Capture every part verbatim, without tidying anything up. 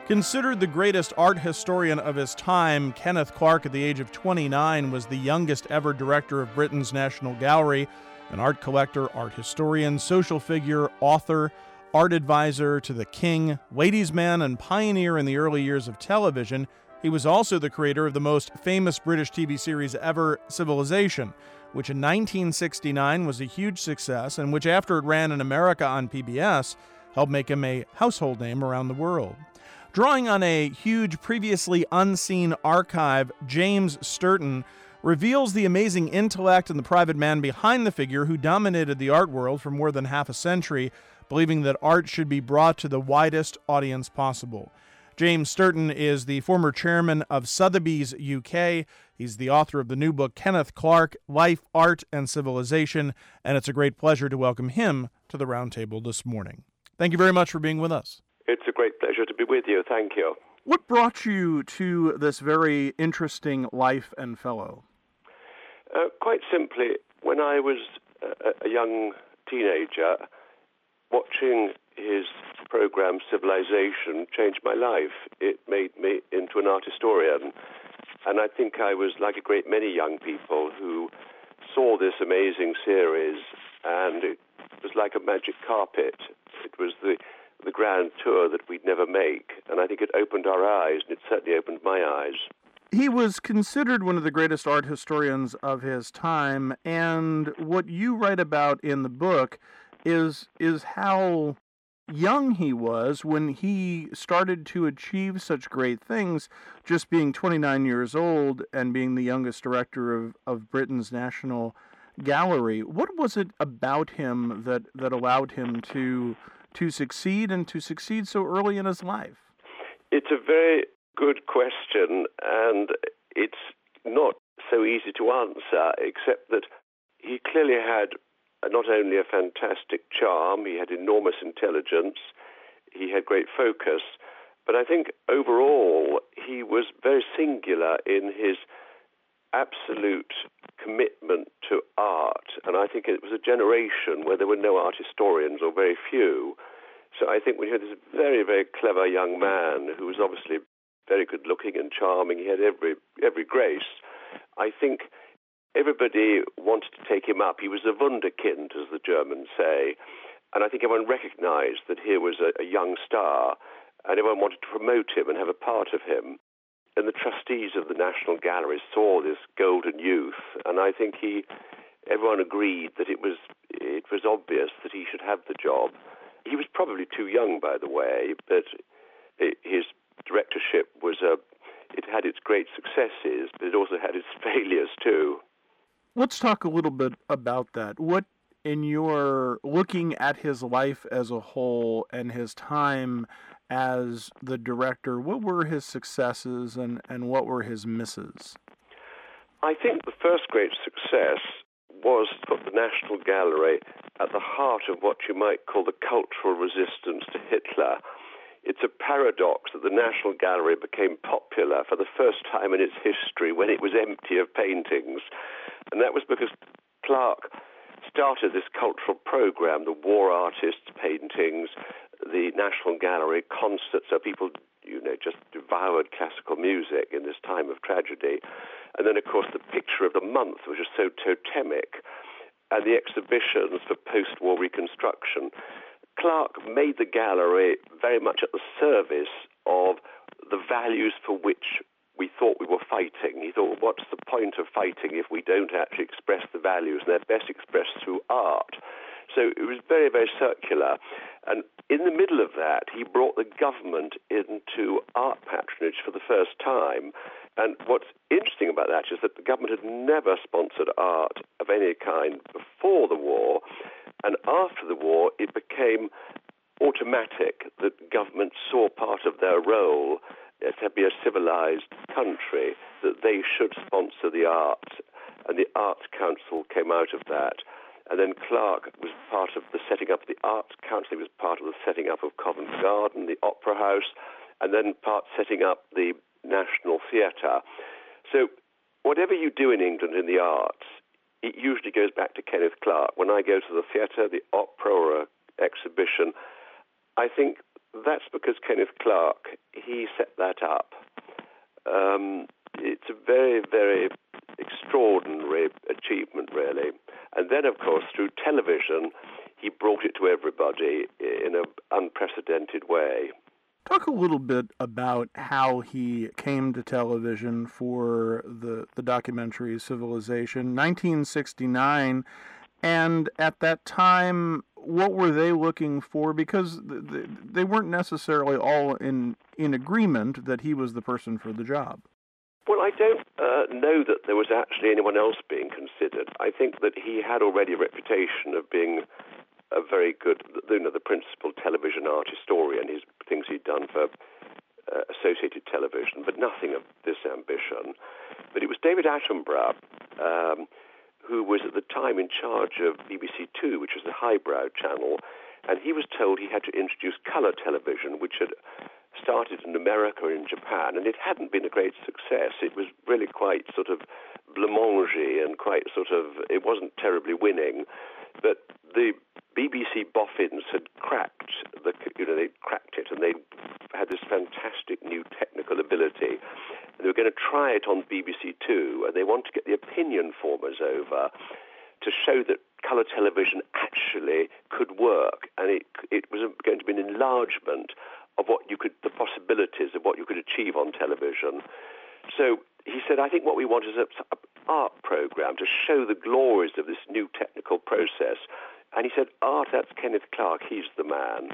Considered the greatest art historian of his time, Kenneth Clark, at the age of twenty-nine, was the youngest ever director of Britain's National Gallery, an art collector, art historian, social figure, author, art advisor to the king, ladies' man, and pioneer in the early years of television. He was also the creator of the most famous British T V series ever, Civilization, which in nineteen sixty-nine was a huge success and which, after it ran in America on P B S, helped make him a household name around the world. Drawing on a huge, previously unseen archive, James Sturton reveals the amazing intellect and the private man behind the figure who dominated the art world for more than half a century, believing that art should be brought to the widest audience possible. James Sturton is the former chairman of Sotheby's U K. He's the author of the new book, Kenneth Clark, Life, Art, and Civilization, and it's a great pleasure to welcome him to the Roundtable this morning. Thank you very much for being with us. It's a great pleasure to be with you. Thank you. What brought you to this very interesting life and fellow? Uh, quite simply, when I was a, a young teenager, watching his program Civilization changed my life. It made me into an art historian. And I think I was like a great many young people who saw this amazing series, and it was like a magic carpet. It was the the grand tour that we'd never make, and I think it opened our eyes, and it certainly opened my eyes. He was considered one of the greatest art historians of his time, and what you write about in the book is is how young he was when he started to achieve such great things, just being twenty-nine years old and being the youngest director of, of Britain's National Gallery. What was it about him that, that allowed him to to succeed and to succeed so early in his life? It's a very good question, and it's not so easy to answer, except that he clearly had not only a fantastic charm, he had enormous intelligence, he had great focus, but I think overall he was very singular in his absolute commitment to art, and I think it was a generation where there were no art historians, or very few. So I think we had this very, very clever young man who was obviously very good looking and charming. He had every every grace. I think everybody wanted to take him up. He was a wunderkind, as the Germans say, and I think everyone recognized that here was a, a young star, and everyone wanted to promote him and have a part of him. And the trustees of the National Gallery saw this golden youth, and I think he, everyone agreed that it was it was obvious that he should have the job. He was probably too young, by the way, but his directorship was a, it had its great successes, but it also had its failures too. Let's talk a little bit about that. What, in your looking at his life as a whole and his time as the director, what were his successes and, and what were his misses? I think the first great success was to put the National Gallery at the heart of what you might call the cultural resistance to Hitler. It's a paradox that the National Gallery became popular for the first time in its history when it was empty of paintings. And that was because Clark started this cultural program, the war artists' paintings, the National Gallery concerts, so people, you know, just devoured classical music in this time of tragedy. And then, of course, the picture of the month, which was so totemic, and the exhibitions for post-war reconstruction. Clark made the gallery very much at the service of the values for which we thought we were fighting. He thought, well, what's the point of fighting if we don't actually express the values? And they're best expressed through art. So it was very, very circular. And in the middle of that, he brought the government into art patronage for the first time. And what's interesting about that is that the government had never sponsored art of any kind before the war. And after the war, it became automatic that government saw part of their role to be a civilized country, that they should sponsor the arts. And the Arts Council came out of that. And then Clark was part of the setting up of the Arts Council. He was part of the setting up of Covent Garden, the Opera House, and then part setting up the National Theatre. So whatever you do in England in the arts, it usually goes back to Kenneth Clark. When I go to the theatre, the opera, or an exhibition, I think that's because Kenneth Clark, he set that up. Um, it's a very, very extraordinary achievement, really. And then, of course, through television, he brought it to everybody in an unprecedented way. Talk a little bit about how he came to television for the, the documentary Civilization, nineteen sixty-nine, and at that time, what were they looking for? Because they, they weren't necessarily all in, in agreement that he was the person for the job. Well, I don't uh, know that there was actually anyone else being considered. I think that he had already a reputation of being a very good, you know, the principal television art historian, his things he'd done for uh, Associated Television, but nothing of this ambition. But it was David Attenborough, um, who was at the time in charge of B B C Two, which was the highbrow channel, and he was told he had to introduce colour television, which had started in America and in Japan, and it hadn't been a great success. It was really quite sort of blancmangy and quite sort of, it wasn't terribly winning. But the B B C boffins had cracked the, you know, they cracked it, and they had this fantastic new technical ability. And they were going to try it on B B C Two, and they wanted to get the opinion formers over to show that colour television actually could work, and it it was going to be an enlargement of what you could, the possibilities of what you could achieve on television. So he said, I think what we want is an art program to show the glories of this new technical process. And he said, art, that's Kenneth Clark, he's the man.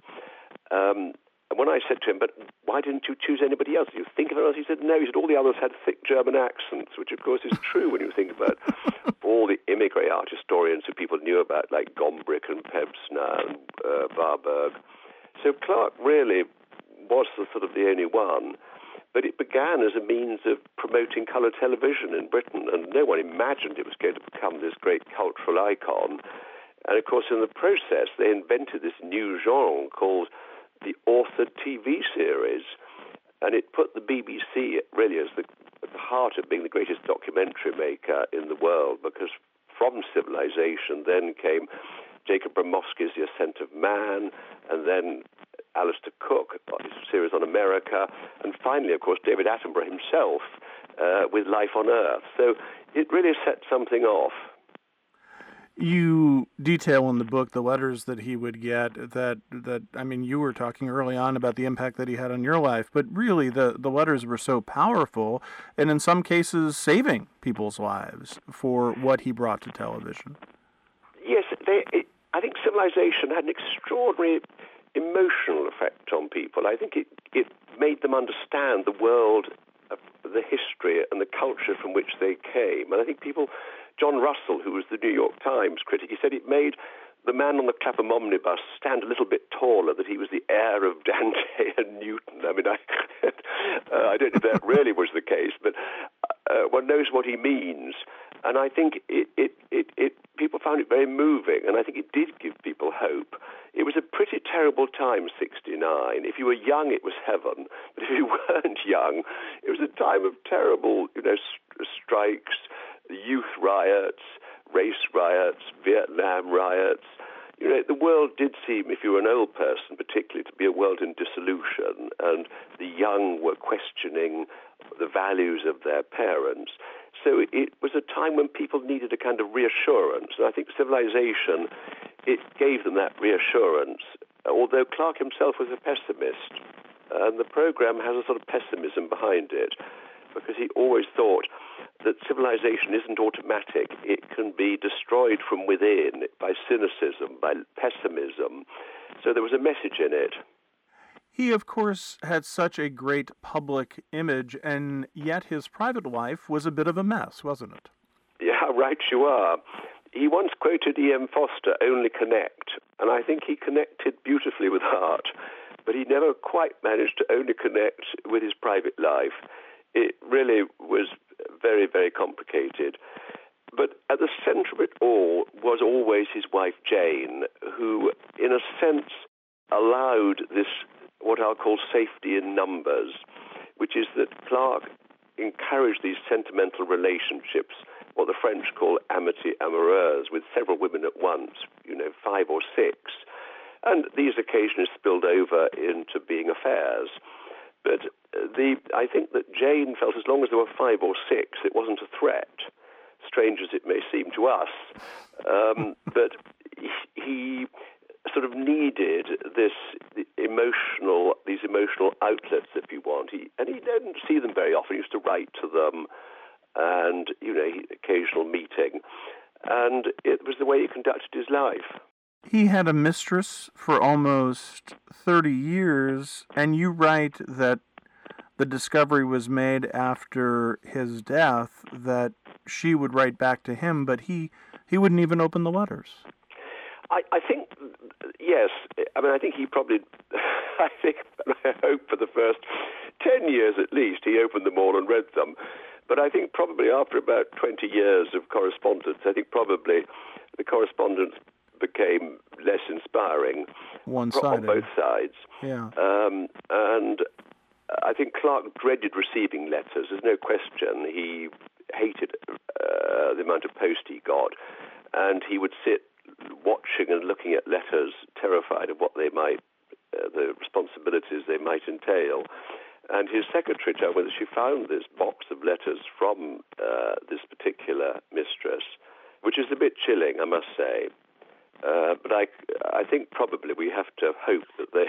Um, and when I said to him, but why didn't you choose anybody else? Did you think of anyone else? He said, no. He said, all the others had thick German accents, which of course is true when you think about all the immigrant art historians who people knew about, like Gombrich and Pevsner and uh, Warburg. So Clark really was the sort of the only one. But it began as a means of promoting colour television in Britain, and no one imagined it was going to become this great cultural icon. And of course, in the process, they invented this new genre called the authored T V series, and it put the B B C really as the, at the heart of being the greatest documentary maker in the world, because from Civilization then came Jacob Bramowski's The Ascent of Man, and then Alistair Cook, his series on America, and finally, of course, David Attenborough himself uh, with Life on Earth. So it really set something off. You detail in the book the letters that he would get that, that I mean, you were talking early on about the impact that he had on your life, but really the, the letters were so powerful, and in some cases saving people's lives for what he brought to television. Yes, they, it, I think Civilization had an extraordinary emotional effect on people. I think it, it made them understand the world, of the history and the culture from which they came. And I think people, John Russell, who was the New York Times critic, he said it made the man on the Clapham omnibus stand a little bit taller, that he was the heir of Dante and Newton. I mean, I, uh, I don't know if that really was the case, but uh, one knows what he means. And I think it, it, it, it, people found it very moving, and I think it did give people hope. It was a pretty terrible time, sixty-nine. If you were young, it was heaven. But if you weren't young, it was a time of terrible, you know, st- strikes, youth riots, race riots, Vietnam riots. You know, the world did seem, if you were an old person particularly, to be a world in dissolution, and the young were questioning the values of their parents. So it was a time when people needed a kind of reassurance, and I think Civilization, it gave them that reassurance, although Clark himself was a pessimist, and the program has a sort of pessimism behind it, because he always thought that civilization isn't automatic. It can be destroyed from within by cynicism, by pessimism. So there was a message in it. He, of course, had such a great public image, and yet his private life was a bit of a mess, wasn't it? Yeah, right you are. He once quoted E M Foster, "Only connect," and I think he connected beautifully with art, but he never quite managed to only connect with his private life. It really was very, very complicated. But at the center of it all was always his wife, Jane, who, in a sense, allowed this, what I'll call safety in numbers, which is that Clark encouraged these sentimental relationships, what the French call amitié amoureuse, with several women at once, you know, five or six. And these occasionally spilled over into being affairs. But the I think that Jane felt as long as there were five or six, it wasn't a threat, strange as it may seem to us. Um, but he sort of needed this emotional, these emotional outlets, if you want. He, and he didn't see them very often. He used to write to them and, you know, occasional meeting. And it was the way he conducted his life. He had a mistress for almost thirty years, and you write that the discovery was made after his death, that she would write back to him, but he, he wouldn't even open the letters. I, I think, yes. I mean, I think he probably, I think, I hope for the first ten years at least, he opened them all and read them. But I think probably after about twenty years of correspondence, I think probably the correspondence became less inspiring. One-sided. On both sides. Yeah. Um, and I think Clark dreaded receiving letters. There's no question. He hated uh, the amount of post he got. And he would sit watching and looking at letters, terrified of what they might, uh, the responsibilities they might entail. And his secretary told me that she found this box of letters from uh, this particular mistress, which is a bit chilling, I must say. Uh, but I, I think probably we have to hope that they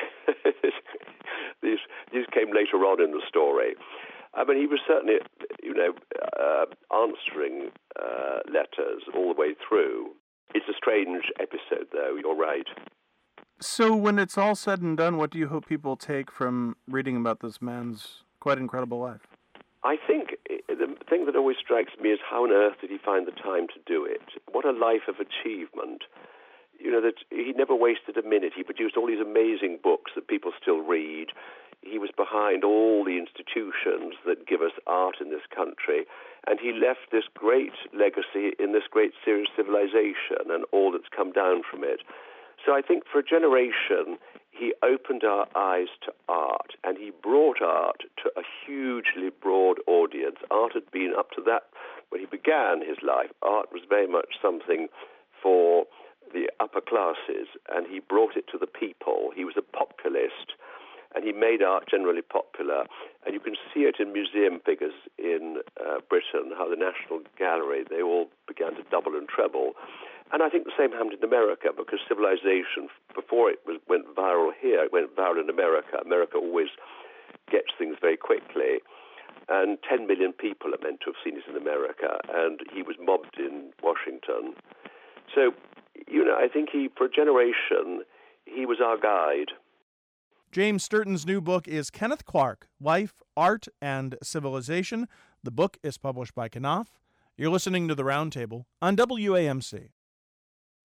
these these came later on in the story. I mean, he was certainly, you know, uh, answering uh, letters all the way through. It's a strange episode, though. You're right. So, when it's all said and done, what do you hope people take from reading about this man's quite incredible life? I think the thing that always strikes me is how on earth did he find the time to do it? What a life of achievement. You know, that he never wasted a minute. He produced all these amazing books that people still read. He was behind all the institutions that give us art in this country. And he left this great legacy in this great serious civilization and all that's come down from it. So I think for a generation, he opened our eyes to art, and he brought art to a hugely broad audience. Art had been, up to that, when he began his life, art was very much something for the upper classes, and he brought it to the people. He was a populist, and he made art generally popular. And you can see it in museum figures in uh, Britain, how the National Gallery, they all began to double and treble. And I think the same happened in America, because civilization, before it was, went viral here, it went viral in America. America always gets things very quickly. And ten million people are meant to have seen it in America, and he was mobbed in Washington. So, you know, I think he, for a generation, he was our guide. James Sturton's new book is Kenneth Clark, Life, Art, and Civilization. The book is published by Knopf. You're listening to The Roundtable on W A M C.